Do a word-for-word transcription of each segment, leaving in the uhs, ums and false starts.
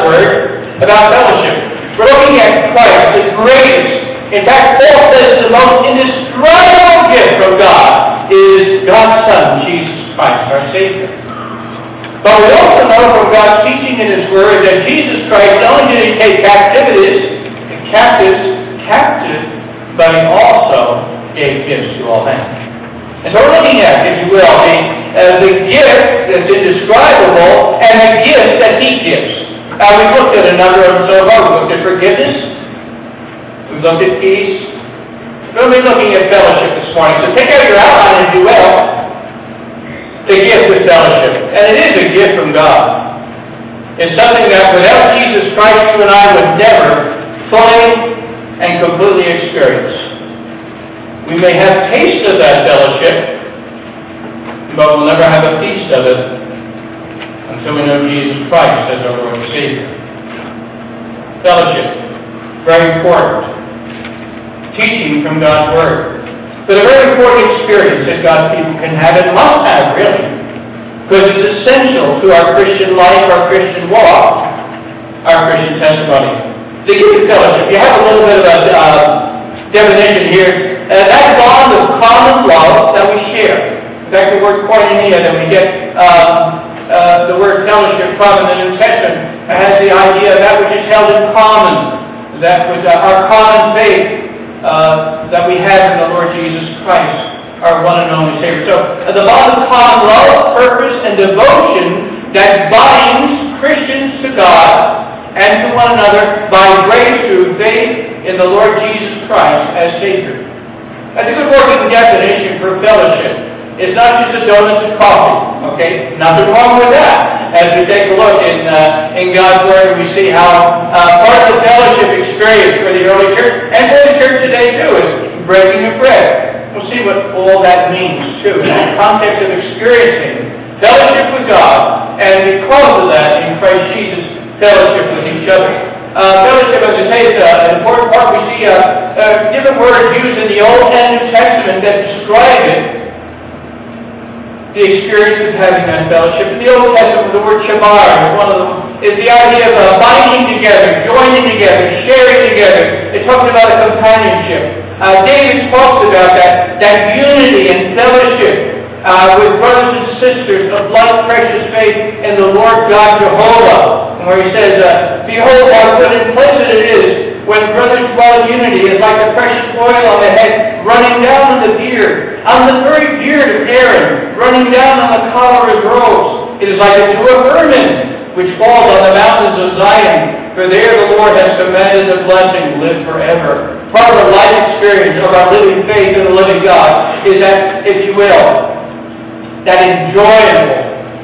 Word about fellowship. We're looking at Christ, the greatest. In fact, Paul says the most indescribable gift from God is God's Son, Jesus Christ, our Savior. But we also know from God's teaching in His Word that Jesus Christ not only did He take captivities, captives captive, but He also gave gifts to all men. And so we're looking at, if you will, the, uh, the gift that's indescribable and the gift that He gives. Uh, we've looked at a number of them so far. We've looked at forgiveness. We've looked at peace. We'll be looking at fellowship this morning. So take out your outline, if you will, the gift of fellowship. And it is a gift from God. It's something that without Jesus Christ, you and I would never fully and completely experience. We may have taste of that fellowship, but we'll never have a piece of it until we know Jesus Christ as our Lord and Savior. Fellowship, very important. Teaching from God's Word. But a very important experience that God's people can have and must have, really. Because it's essential to our Christian life, our Christian walk, our Christian testimony. The gift of fellowship, you have a little bit of a uh, definition here. Uh, that bond of common love that we share. In fact, the word koinonia that we get um, uh, the word fellowship from in the New Testament has the idea of that which is held in common. That which uh, our common faith uh, that we have in the Lord Jesus Christ, our one and only Savior. So, uh, the bond of common love, purpose, and devotion that binds Christians to God and to one another by grace through faith in the Lord Jesus Christ as Savior. That's a good working definition for fellowship. It's not just a donuts and coffee, okay? Nothing wrong with that. As we take a look in uh, in God's Word, we see how uh, part of the fellowship experience for the early church, and for the church today too, is breaking of bread. We'll see what all that means too, in the context of experiencing fellowship with God, and because of that, in Christ Jesus, fellowship with each other. Uh, fellowship, as I say, is uh, an important part. We see uh, uh, different words used in the Old and New Testament that describe it, the experience of having that fellowship. In the Old Testament, the word shamar is one of them, is the idea of uh, binding together, joining together, sharing together. It talks about a companionship. Uh, David talks about that, that unity and fellowship uh, with brothers and sisters of like precious faith in the Lord God Jehovah. And where he says, uh, behold how good and pleasant it is when brothers dwell in unity. It's like the precious oil on the head running down on the beard, on the very beard of Aaron, running down on the collar of his robes. It is like a dew of Hermon, which falls on the mountains of Zion. For there the Lord has commanded the blessing, live forever. Part of our life experience of our living faith in the living God is that, if you will, that enjoyable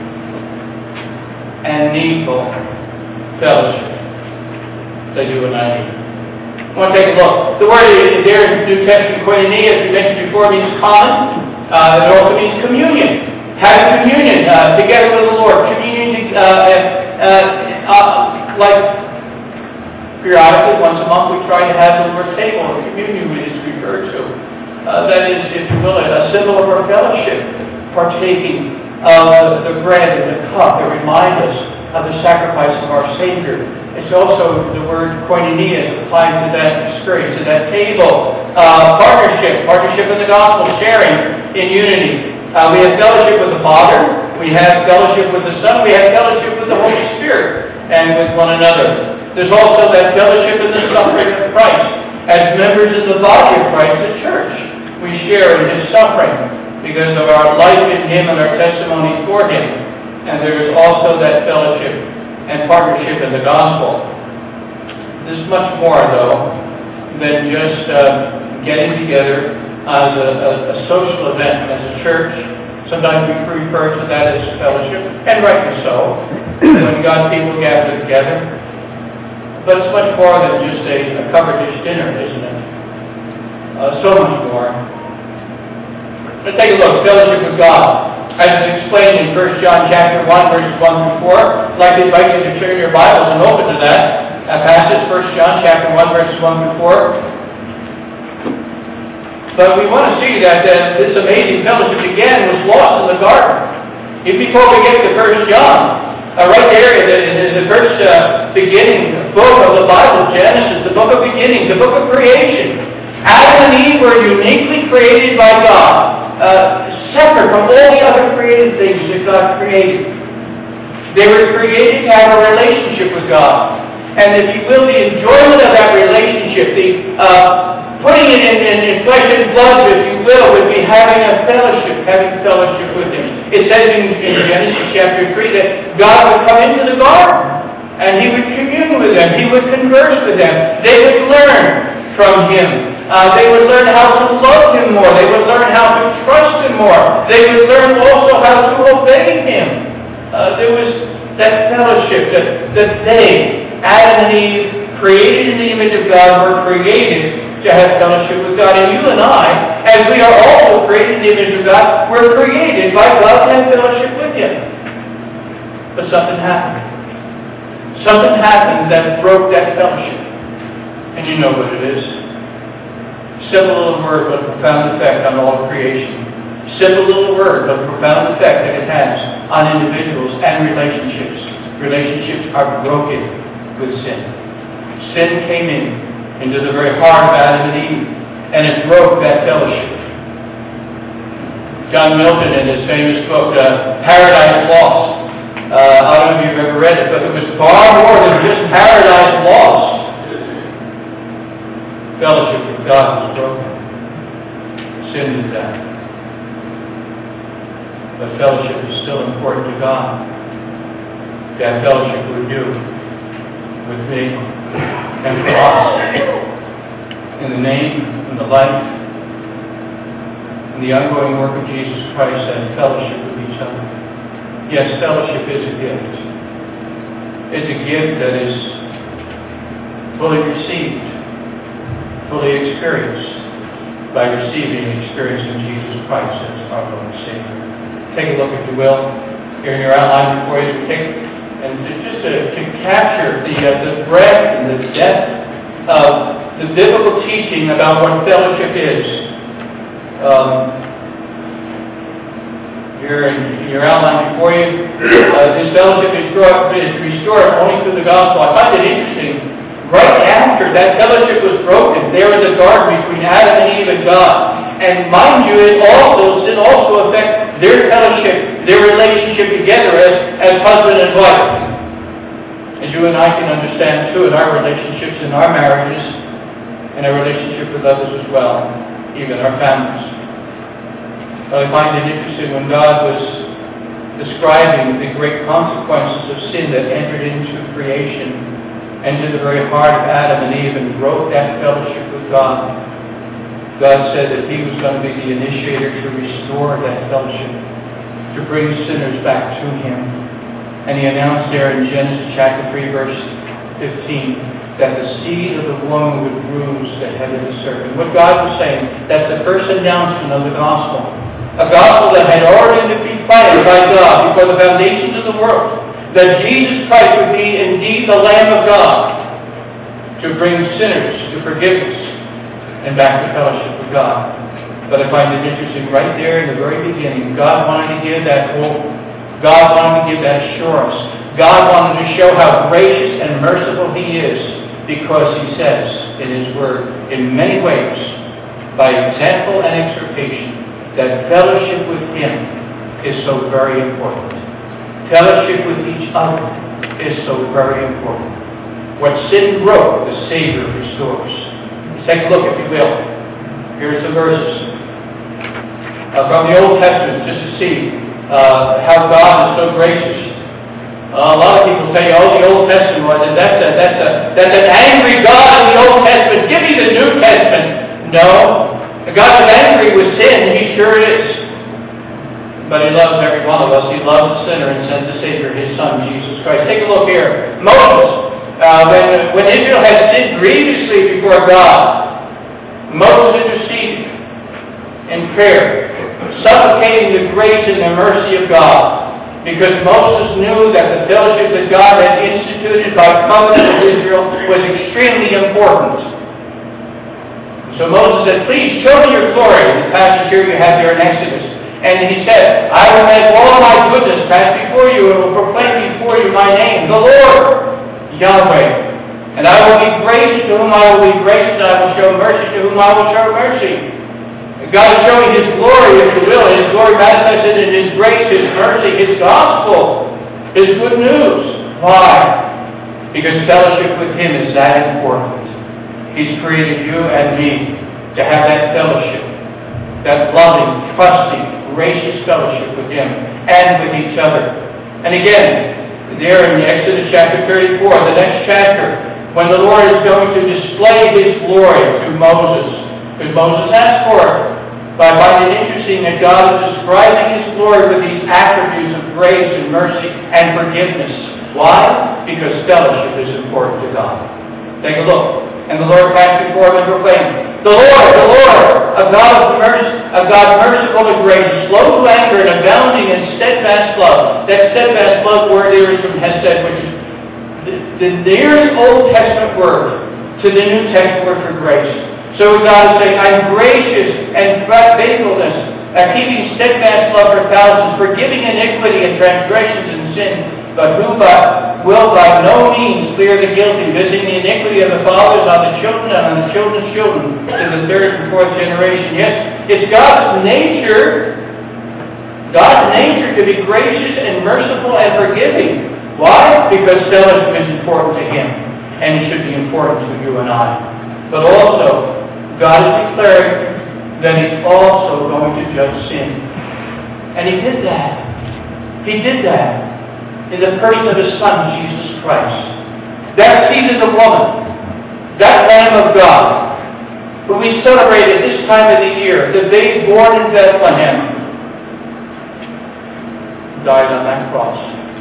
and needful fellowship that you and I need. I want to take a look. The word there in the New Testament, koinonia, as we mentioned before, means common. Uh, it also means communion. Having communion uh, together with the Lord. Communion, uh, uh, uh, like periodically, once a month, we try to have the Lord's table, or communion is referred to. Uh, that is, if you will, a symbol of our fellowship, partaking of the, the bread and the cup that remind us of the sacrifice of our Savior. It's also the word koinonia applied to that experience, to that table. Uh, partnership, partnership in the gospel, sharing in unity. Uh, we have fellowship with the Father, we have fellowship with the Son, we have fellowship with the Holy Spirit, and with one another. There's also that fellowship in the suffering of Christ. As members of the body of Christ, the church, we share in His suffering because of our life in Him and our testimony for Him. And there is also that fellowship and partnership in the gospel. There's much more, though, than just uh, getting together as a, a, a social event as a church. Sometimes we refer to that as fellowship, and rightly so, when God's people gather together. But it's much more than just a, a covered dish dinner, isn't it? Uh, so much more. Let's take a look. Fellowship with God. As is explained in First John chapter one, verses one through four. I'd like to invite you to turn your Bibles and open to that, that passage, First John chapter one, verses one through four. But we want to see that uh, this amazing fellowship again was lost in the garden. Even before we get to First John, uh, right there in the, in the first uh, beginning book of the Bible, Genesis, the book of beginnings, the book of creation. Adam and Eve were uniquely created by God, uh, separate from all the other created things that God created. They were created to have a relationship with God. And if you will, the enjoyment of that relationship, the uh, putting it in, in, in flesh and blood, if you will, would be having a fellowship, having fellowship with Him. It says in, in Genesis chapter three that God would come into the garden and He would commune with them. He would converse with them. They would learn from Him. Uh, they would learn how to love Him more. They would learn how to trust Him more. They would learn also how to obey Him. Uh, there was that fellowship that, that they, Adam and Eve, created in the image of God, were created to have fellowship with God. And you and I, as we are also created in the image of God, we're created by God to have fellowship with Him. But something happened. Something happened that broke that fellowship. And you know what it is. Simple little word, but profound effect on all creation. Simple little word, but profound effect that it has on individuals and relationships. Relationships are broken with sin. Sin came in into the very heart of Adam and Eve, and it broke that fellowship. John Milton, in his famous book, uh, Paradise Lost, uh, I don't know if you've ever read it, but it was far more than just paradise lost. Fellowship with God was broken. Sin did that. But fellowship is still important to God. That fellowship would do with me and for us. In the name and the life and the ongoing work of Jesus Christ and fellowship with each other. Yes, fellowship is a gift. It's a gift that is fully received, fully experienced by receiving and experiencing Jesus Christ as our Lord and Savior. Take a look, if you will, here in your outline before you take, and just to, to capture the uh, the breadth and the depth of the biblical teaching about what fellowship is. Um, here in, in your outline before you, uh, this fellowship is, is restored only through the gospel. I find it interesting. Right after that fellowship was broken, there was a garden between Adam and Eve and God. And mind you, it also sin also affects their fellowship, their relationship together as, as husband and wife. As you and I can understand too in our relationships, in our marriages, and our relationship with others as well, even our families. But I find it interesting when God was describing the great consequences of sin that entered into creation, entered the very heart of Adam and Eve and broke that fellowship with God. God said that He was going to be the initiator to restore that fellowship, to bring sinners back to Him. And He announced there in Genesis chapter three, verse fifteen, that the seed of the woman would bruise the head of the serpent. What God was saying, that's the first announcement of the gospel. A gospel that had already been planned by God before the foundations of the world. That Jesus Christ would be indeed the Lamb of God to bring sinners to forgiveness and back to fellowship with God. But I find it interesting, right there in the very beginning, God wanted to give that hope. God wanted to give that assurance. God wanted to show how gracious and merciful He is, because He says in His Word, in many ways, by example and exhortation, that fellowship with Him is so very important. Fellowship with each other is so very important. What sin broke, the Savior restores. Let's take a look, if you will. Here's the verses uh, from the Old Testament, just to see uh, how God is so gracious. Uh, a lot of people say, "Oh, the Old Testament was that's a, that's a, that's an angry God in the Old Testament. Give me the New Testament." No, God is angry with sin. He sure is. But He loves every one of us. He loves the sinner and sent the Savior, His Son, Jesus Christ. Take a look here. Moses, uh, when, when Israel had sinned grievously before God, Moses interceded in prayer, supplicating the grace and the mercy of God, because Moses knew that the fellowship that God had instituted by covenant with Israel was extremely important. So Moses said, "Please show me your glory." The passage here you have there in Exodus. And he said, "I will make all my goodness pass before you and will proclaim before you my name, the Lord." Yahweh. And I will be gracious to whom I will be gracious, and I will show mercy to whom I will show mercy. And God is showing His glory, if you will, His glory manifested in His grace, His mercy, His gospel, His good news. Why? Because fellowship with Him is that important. He's created you and me to have that fellowship, that loving, trusting, gracious fellowship with Him and with each other. And again, there in Exodus chapter thirty-four, the next chapter, when the Lord is going to display His glory to Moses, because Moses asked for it. But I find it interesting that God is describing His glory with these attributes of grace and mercy and forgiveness. Why? Because fellowship is important to God. Take a look. And the Lord passed before him and proclaimed, The Lord, the Lord, a God of mercy, a God merciful and gracious, slow to anger and abounding in steadfast love. That steadfast love word there is from Hesed, which is the, the nearest Old Testament word to the New Testament word for grace. So God is saying, I'm gracious and faithfulness, at keeping steadfast love for thousands, forgiving iniquity and transgressions and sin, but who but will by no means clear the guilty, visiting the iniquity of the fathers on the children and on the children's children to the third and fourth generation. Yes, it's God's nature, God's nature to be gracious and merciful and forgiving. Why? Because fellowship is important to Him, and it should be important to you and I. But also, God is declaring that He's also going to judge sin. And He did that. He did that in the person of His Son, Jesus Christ. That seed of the woman, that Lamb of God, who we celebrate at this time of the year, the babe born in Bethlehem, died on that cross.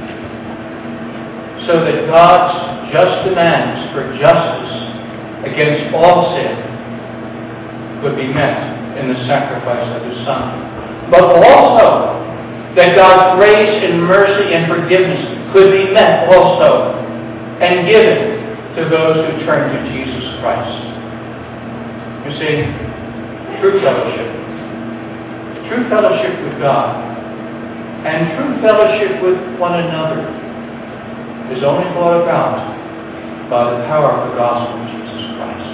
So that God's just demands for justice against all sin would be met in the sacrifice of His Son. But also, that God's grace and mercy and forgiveness could be met also and given to those who turn to Jesus Christ. You see, true fellowship. True fellowship with God and true fellowship with one another is only brought about by the power of the gospel of Jesus Christ.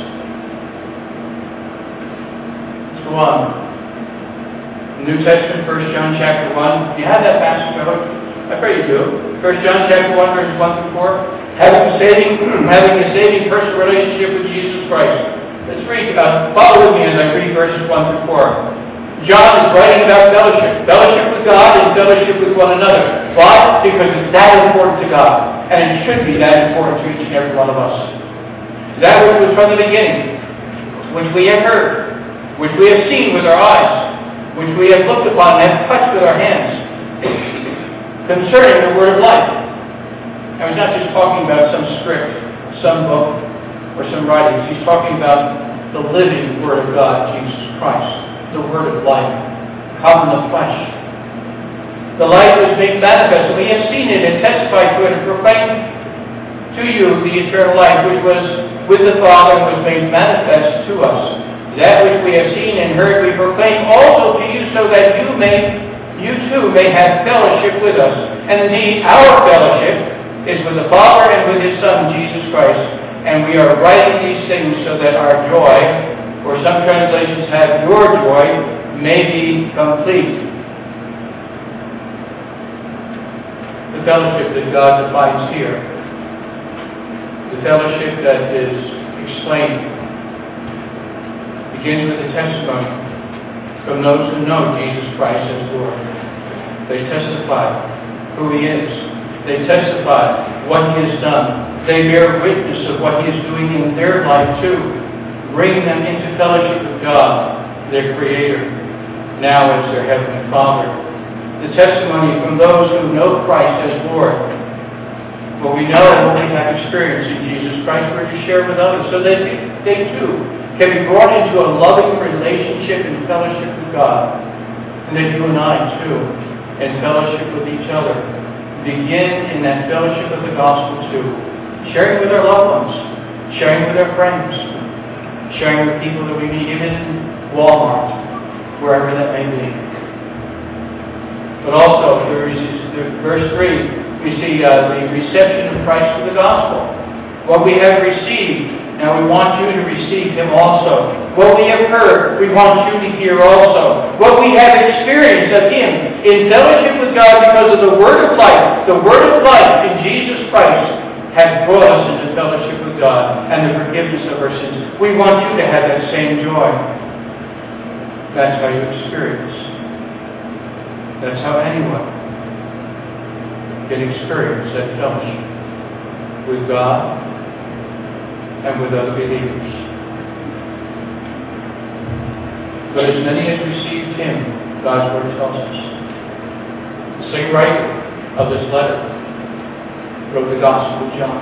Let's go on. New Testament, First John chapter one. Do you have that passage? I pray you do. First John chapter one, verses one through four. Having a saving, having a saving personal relationship with Jesus Christ. Let's read. Uh, follow with me as I read verses one through four. John is writing about fellowship. Fellowship with God and fellowship with one another. Why? Because it's that important to God. And it should be that important to each and every one of us. That which was from the beginning, which we have heard, which we have seen with our eyes, which we have looked upon and have touched with our hands, concerning the word of life. I was not just talking about some script, some book, or some writings. He's talking about the living Word of God, Jesus Christ, the Word of life, come in the flesh. The light was made manifest, and we have seen it and testified to it and proclaimed to you the eternal life, which was with the Father and was made manifest to us. That which we have seen and heard we proclaim also to you, so that you may, you too may have fellowship with us. And indeed, our fellowship is with the Father and with His Son, Jesus Christ. And we are writing these things so that our joy, or some translations have your joy, may be complete. The fellowship that God defines here, the fellowship that is explained, begins with a testimony from those who know Jesus Christ as Lord. They testify who He is. They testify what He has done. They bear witness of what He is doing in their life too, bringing them into fellowship with God, their Creator, now as their Heavenly Father. The testimony from those who know Christ as Lord. What we know and what we have experienced in Jesus Christ, we're to share with others, so that they too can be brought into a loving relationship and fellowship with God. And that you and I, too, in fellowship with each other, begin in that fellowship of the gospel, too. Sharing with our loved ones, sharing with our friends, sharing with people that we meet even in Walmart, wherever that may be. But also, verse three, we see uh, the reception of Christ to the gospel. What we have received, now we want you to receive Him also. What we have heard, we want you to hear also. What we have experienced of Him in fellowship with God because of the Word of life, the Word of life in Jesus Christ has brought us into fellowship with God and the forgiveness of our sins. We want you to have that same joy. That's how you experience. That's how anyone can experience that fellowship with God and with other believers. But as many as received Him, God's Word tells us, the same writer of this letter wrote the Gospel of John.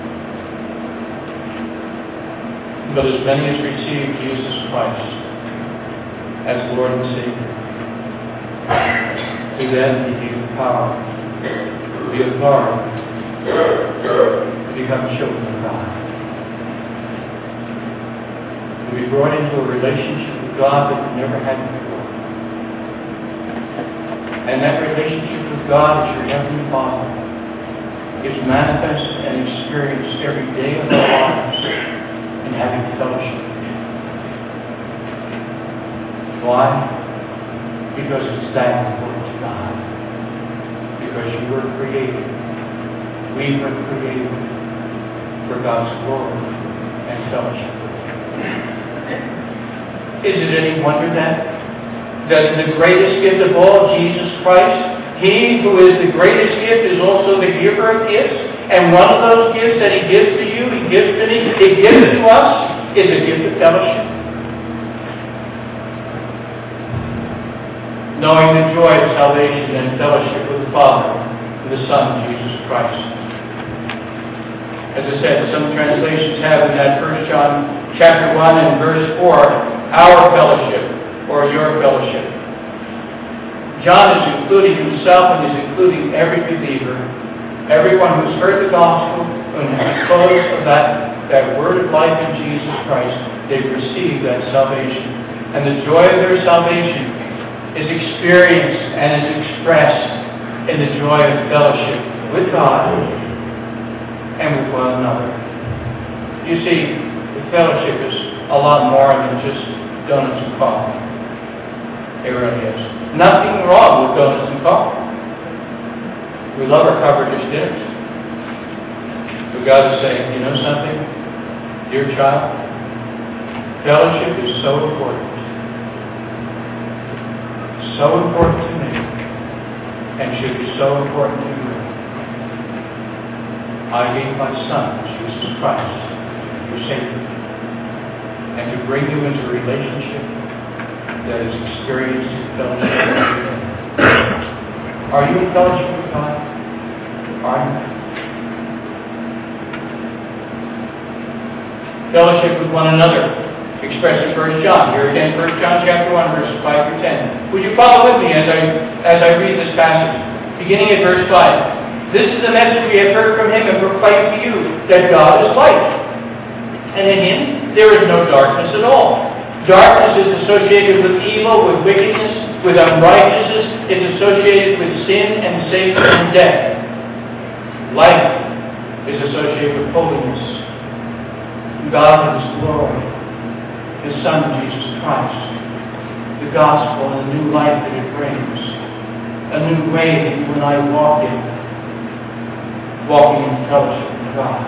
But as many as received Jesus Christ as Lord and Savior, to them He gave the power, the authority, to become children of God. To be brought into a relationship with God that we never had before. And that relationship with God as your Heavenly Father is manifest and experienced every day of our lives in having fellowship with Him. Why? Because it's that important to God. Because you were created. We were created for God's glory and fellowship with Him. Is it any wonder then that the greatest gift of all, Jesus Christ, He who is the greatest gift is also the giver of gifts, and one of those gifts that He gives to you, He gives to me, He gives to us, is a gift of fellowship. Knowing the joy of salvation and fellowship with the Father and the Son, Jesus Christ. As I said, some translations have in that First John chapter one and verse four, our fellowship, or your fellowship. John is including himself and is including every believer, everyone who's heard the gospel, and because of that, that word of life in Jesus Christ, they've received that salvation. And the joy of their salvation is experienced and is expressed in the joy of fellowship with God and with one another. You see, the fellowship is a lot more than just donuts and coffee. It really is. Nothing wrong with donuts and coffee. We love our covered dish dinners. But God is saying, you know something, dear child, fellowship is so important. So important to me, and should be so important to you. I gave my Son, Jesus Christ, your Savior, and to bring you into a relationship that is experienced in fellowship with Him. Are you in fellowship with God? Are you? Fellowship with one another, expressed in First John. Here again, First John chapter one, verses five through ten. Would you follow with me as I as I read this passage? Beginning at verse five. This is the message we have heard from Him and proclaim to you, that God is light. And in Him there is no darkness at all. Darkness is associated with evil, with wickedness, with unrighteousness. It's associated with sin and Satan and death. Light is associated with holiness, God and His glory, His Son, Jesus Christ, the gospel and the new life that it brings, a new way that you and I walk in, walking in fellowship with God.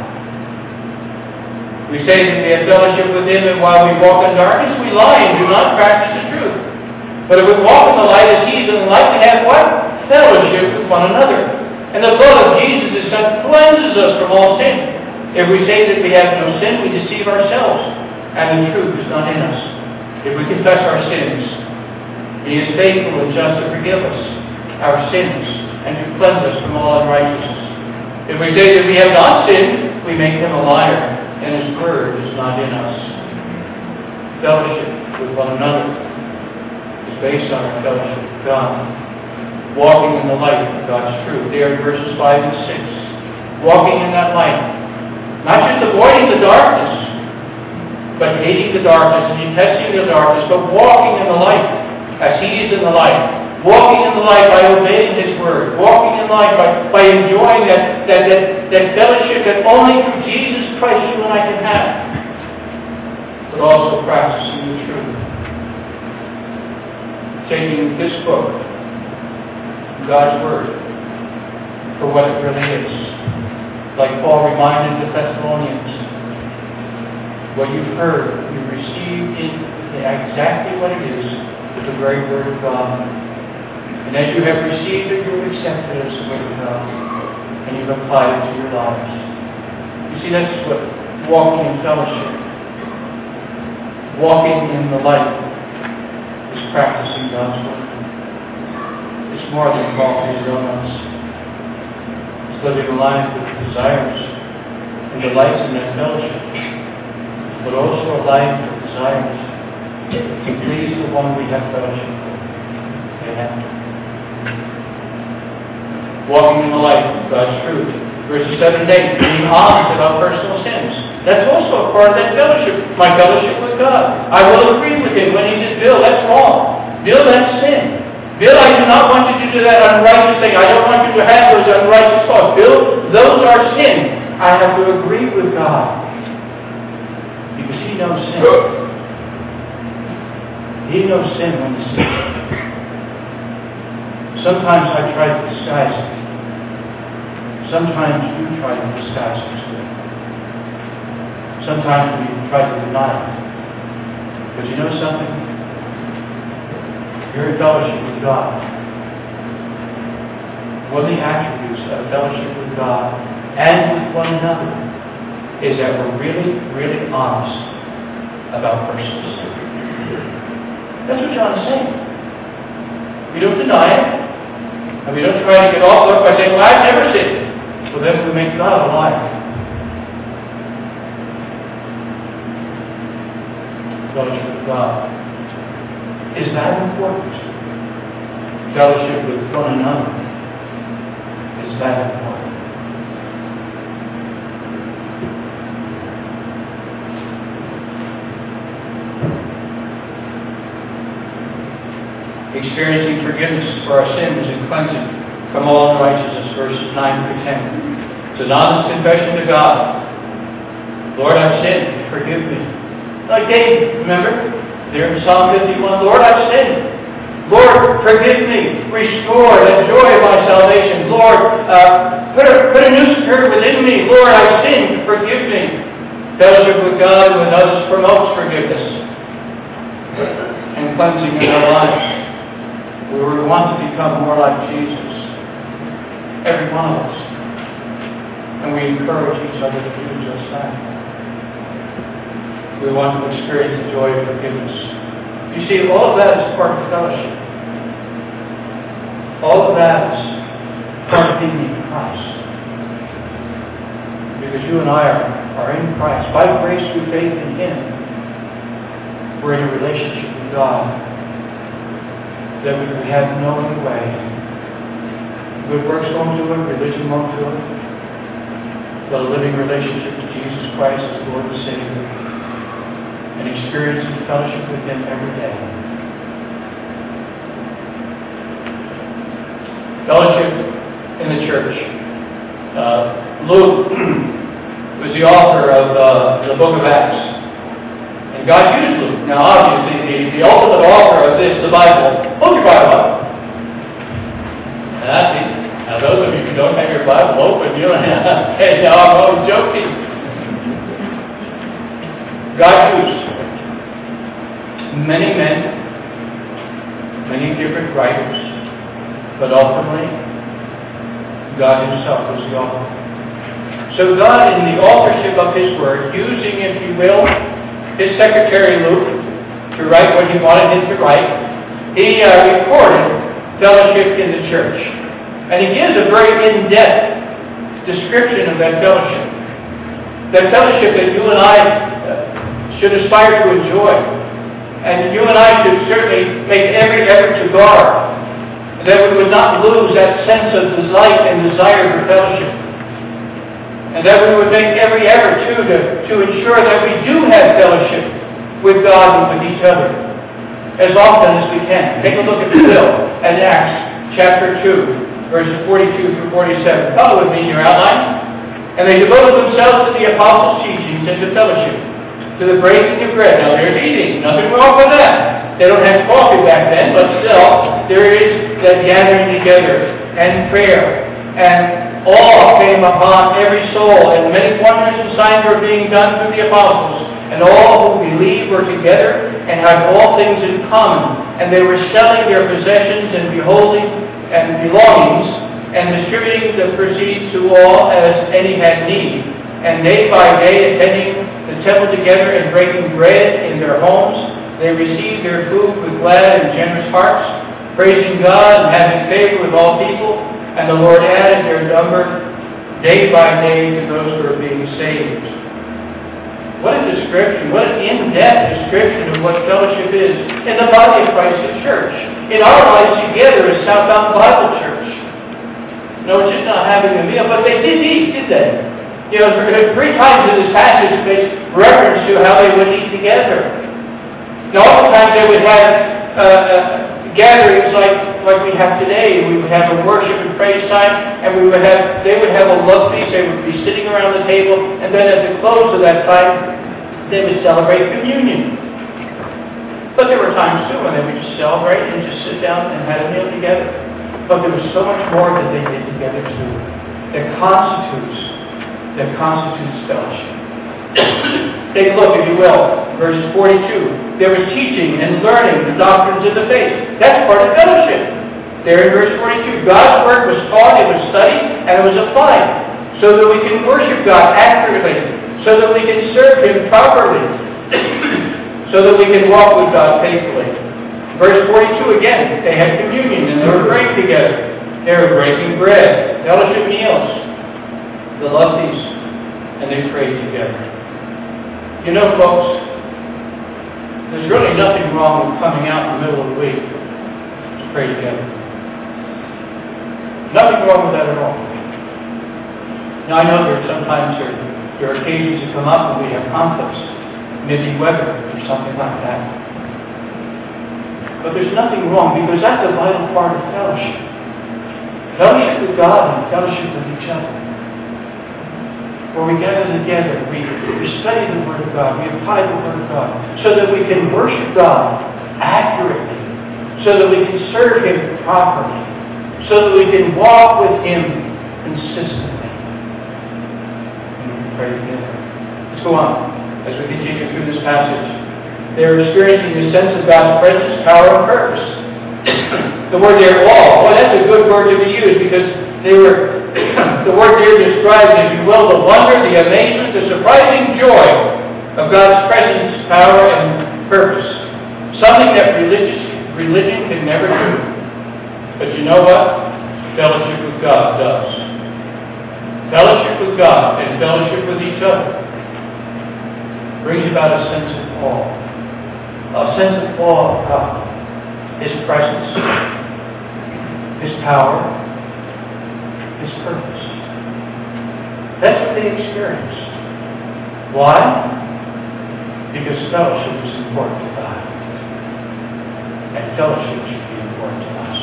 We say that we have fellowship with Him, and while we walk in darkness, we lie and do not practice the truth. But if we walk in the light as He is in the light, we have what? Fellowship with one another. And the blood of Jesus, His Son, cleanses us from all sin. If we say that we have no sin, we deceive ourselves, and the truth is not in us. If we confess our sins, He is faithful and just to forgive us our sins and to cleanse us from all unrighteousness. If we say that we have not sinned, we make Him a liar, and His word is not in us. Fellowship with one another is based on our fellowship with God. Walking in the light of God's truth. There in verses five and six. Walking in that light. Not just avoiding the darkness, but hating the darkness and detesting the darkness, but walking in the light as He is in the light. Walking in the light by obeying His word. Walking in light by, by enjoying that, that, that that fellowship that only through Jesus Christ you and I can have, but also practicing the truth. Taking this book, God's Word, for what it really is. Like Paul reminded the Thessalonians, what you've heard, you've received in exactly what it is, the very Word of God. And as you have received it, you've accepted it as the Word of God, and you've applied it to your lives. You see, that's what walking in fellowship, walking in the light, is practicing God's Word. It's more than coffee and donuts. It's living a life with desires and delights in that fellowship, but also a life with desires to please the one we have fellowship with. Amen. Walking in the light of God's truth. Verses seven and eight, being honest about personal sins. That's also a part of that fellowship. My fellowship with God. I will agree with him when he says, Bill, that's wrong. Bill, that's sin. Bill, I do not want you to do that unrighteous thing. I don't want you to have those unrighteous thoughts. Bill, those are sin. I have to agree with God. Because he knows sin. He knows sin when he sins. Sometimes I try to disguise it. Sometimes you try to disguise it too. Sometimes we try to deny it. But you know something? You're in fellowship with God. One of the attributes of fellowship with God and with one another is that we're really, really honest about personal sin. That's what John is saying. We don't deny it. And we don't try to get off the hook by saying, well, I've never sinned. Well, then we make God a liar. Fellowship with God is that important. Fellowship with one another is that important. Experiencing forgiveness for our sins and cleansing from all unrighteousness, verses nine through ten. It's an honest confession to God. Lord, I've sinned. Forgive me. Like David, remember? There in Psalm fifty-one, Lord, I've sinned. Lord, forgive me. Restore the joy of my salvation. Lord, uh, put, a, put a new spirit within me. Lord, I've sinned. Forgive me. Fellowship with God and with others promotes forgiveness and cleansing in our lives. We want to become more like Jesus, every one of us. And we encourage each other to do just that. We want to experience the joy of forgiveness. You see, all of that is part of fellowship. All of that is part of being in Christ. Because you and I are, are in Christ. By grace through faith in Him, we're in a relationship with God that we can have no other way. Good works won't do it, religion won't do it, but a living relationship with Jesus Christ as Lord and Savior, and experiencing fellowship with Him every day. Fellowship in the church. Uh, Luke was the author of uh, the book of Acts. And God used Luke. Now, obviously, the, the ultimate author of this, the Bible, hold your Bible up. And that's it. Now, those of you who don't have your Bible open, you don't have, hey, now I'm always joking. God used many men, many different writers, but ultimately, God Himself was the author. So God, in the authorship of His Word, using, if you will, His secretary Luke to write what he wanted him to write, he uh, recorded fellowship in the church. And he gives a very in-depth description of that fellowship. That fellowship that you and I uh, should aspire to enjoy. And you and I should certainly make every effort to guard. That we would not lose that sense of delight and desire for fellowship. And that we would make every effort, too, to, to ensure that we do have fellowship with God and with each other as often as we can. Take a look at the bill at Acts chapter two, verses forty-two through forty-seven. Follow with me in your outline. And they devoted themselves to the apostles' teachings and to fellowship, to the breaking of bread. Now there's eating. Nothing wrong with that. They don't have coffee back then, but still, there is that gathering together and prayer. And awe came upon every soul, and many wonders and signs were being done through the apostles. And all who believed were together and had all things in common. And they were selling their possessions and beholding and belongings, and distributing the proceeds to all as any had need. And day by day, attending the temple together and breaking bread in their homes, they received their food with glad and generous hearts, praising God and having favor with all people. And the Lord added their number day by day to those who are being saved. What a description, what an in-depth description of what fellowship is in the body of Christ, the church. In our lives together as Southbound Bible Church. No, it's just not having a meal, but they did eat, did they? You know, three times in this passage makes reference to how they would eat together. Now, oftentimes they would have uh, uh, gatherings like, like we have today. We would have a worship and praise time, and we would have they would have a love feast. They would be sitting around the table, and then at the close of that time, they would celebrate communion. But there were times too when they would just celebrate and just sit down and have a meal together. But there was so much more that they did together too, that constitutes that constitutes fellowship. Take a look, if you will, verse forty-two. There was teaching and learning the doctrines of the faith. That's part of fellowship. There in verse forty-two, God's word was taught, it was studied, and it was applied, so that we can worship God accurately, so that we can serve Him properly, so that we can walk with God faithfully. Verse forty-two again, they had communion and they were praying together. They were breaking bread, fellowship meals, the love feast, and they prayed together. You know, folks, there's really nothing wrong with coming out in the middle of the week to pray together. Nothing wrong with that at all. Now, I know there sometimes there, there are occasions that come up when we have conflicts, maybe weather or something like that. But there's nothing wrong, because that's a vital part of fellowship. Fellowship with God and fellowship with each other. Where we gather together, we, we study the Word of God, we apply the Word of God, so that we can worship God accurately, so that we can serve Him properly, so that we can walk with Him consistently. And we can pray together. Let's go on as we continue through this passage. They're experiencing the sense of God's presence, power, and purpose. The word there, all, well, that's a good word to be used, because they were the word here describes, if you will, the wonder, the amazement, the surprising joy of God's presence, power, and purpose. Something that religious, religion can never do. But you know what? Fellowship with God does. Fellowship with God and fellowship with each other brings about a sense of awe. A sense of awe of God. His presence, His power, His purpose. That's what they experienced. Why? Because fellowship is important to God. And fellowship should be important to us.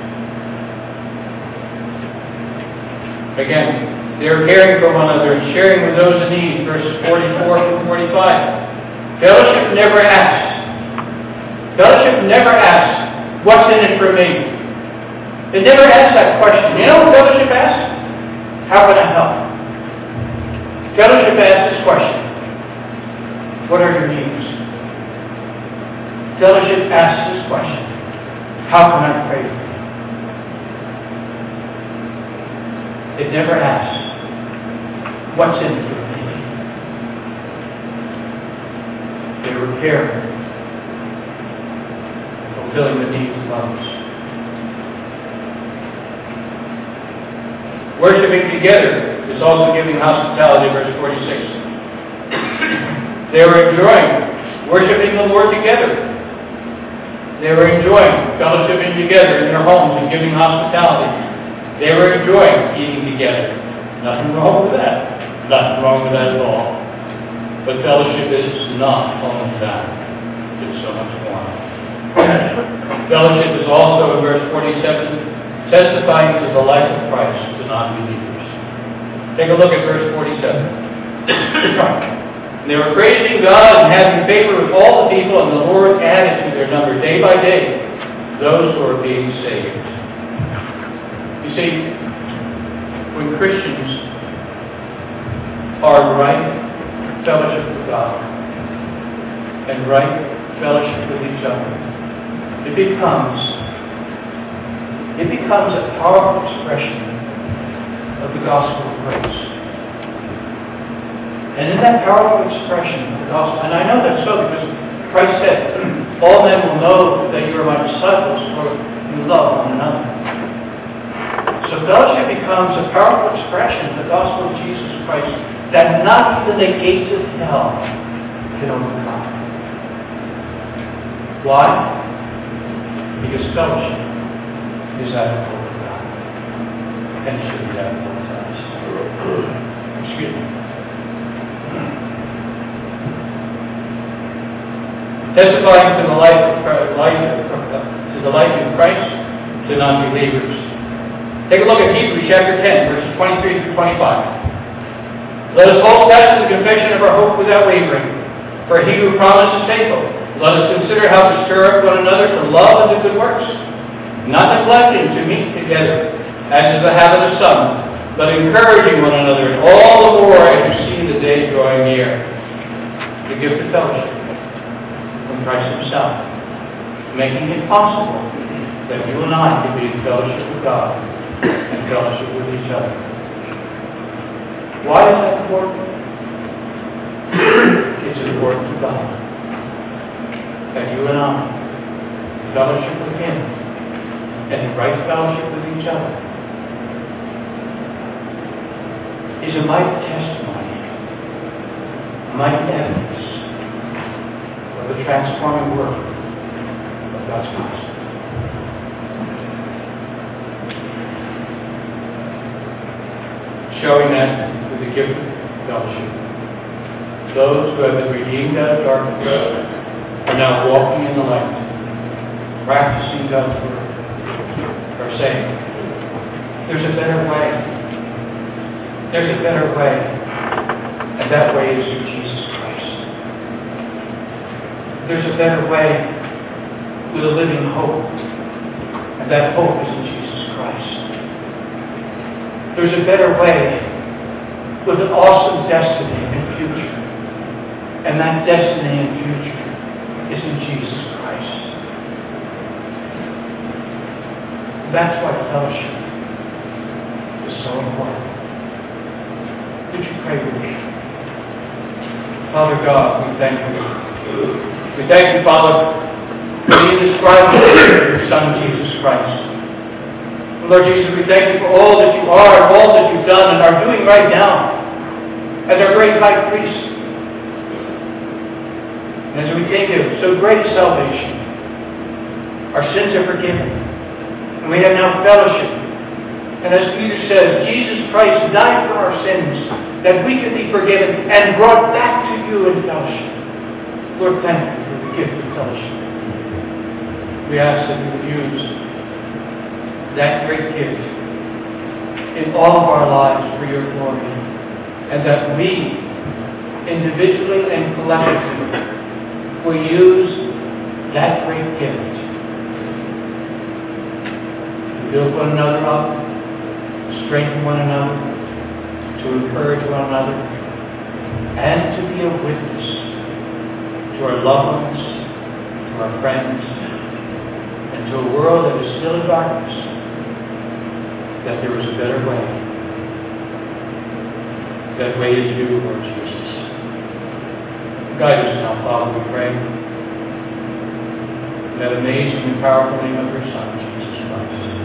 Again, they are caring for one another and sharing with those in need, verses forty-four through forty-five. Fellowship never asks. Fellowship never asks, what's in it for me? It never asks that question. You know what fellowship asks? How can I help? Fellowship asks this question. What are your needs? Fellowship asks this question. How can I pray for you? It never asks, what's in it for me? They were caring, fulfilling the needs of others. Worshipping together is also giving hospitality, verse forty-six. They were enjoying worshiping the Lord together. They were enjoying fellowshipping together in their homes and giving hospitality. They were enjoying eating together. Nothing wrong with that. Nothing wrong with that at all. But fellowship is not only that. It's so much more. Fellowship is also, in verse forty-seven, testifying to the life of Christ to non-believers. Take a look at verse forty-seven. And they were praising God and having favor with all the people, and the Lord added to their number day by day those who are being saved. You see, when Christians are in right fellowship with God and right fellowship with each other, it becomes it becomes a powerful expression of the gospel of grace. And in that powerful expression of the gospel, and I know that's so because Christ said, all men will know that you are my disciples for you love one another. So fellowship becomes a powerful expression of the gospel of Jesus Christ that not even the gates of hell can overcome. Why? Because fellowship is at the core of God. And should be at the core of us. Excuse me. Testifying to the life of Christ, life, to the life in Christ to non-believers. Take a look at Hebrews chapter ten, verses twenty-three through twenty-five. Let us hold fast to the confession of our hope without wavering, for he who promised is faithful. Let us consider how to stir up one another to love and to good works, not neglecting to meet together, as is the habit of some, but encouraging one another, and all the more as you see the day drawing near. The gift of fellowship from Christ himself, making it possible that you and I can be in fellowship with God and fellowship with each other. Why is that important? It's important to God that you and I fellowship with him and in right fellowship with each other is a mighty testimony, a mighty evidence of the transforming work of God's gospel. Showing that with the gift of fellowship, those who have been redeemed out of darkness are now walking in the light, practicing God's word, are saying, there's a better way. There's a better way, and that way is through Jesus Christ. There's a better way with a living hope, and that hope is in Jesus Christ. There's a better way with an awesome destiny and future, and that destiny and future is in Jesus Christ. That's why fellowship is so important. Would you pray with me? Father God, we thank you. We thank you, Father, for the indescribable gift of your Son, Jesus Christ. Lord Jesus, we thank you for all that you are and all that you've done and are doing right now as our great high priest. And as we think of so great a salvation, our sins are forgiven, and we have now fellowship. And as Peter says, Jesus Christ died for our sins, that we could be forgiven and brought back to you in fellowship. Lord, thank you for the gift of fellowship. We ask that you would use that great gift in all of our lives for your glory, and that we, individually and collectively, will use that great gift to build one another up, strengthen one another, to encourage one another, and to be a witness to our loved ones, to our friends, and to a world that is still in darkness, that there is a better way. That way is you, Lord Jesus. Guide us now, Father, we pray, in that amazing and powerful name of your Son, Jesus Christ.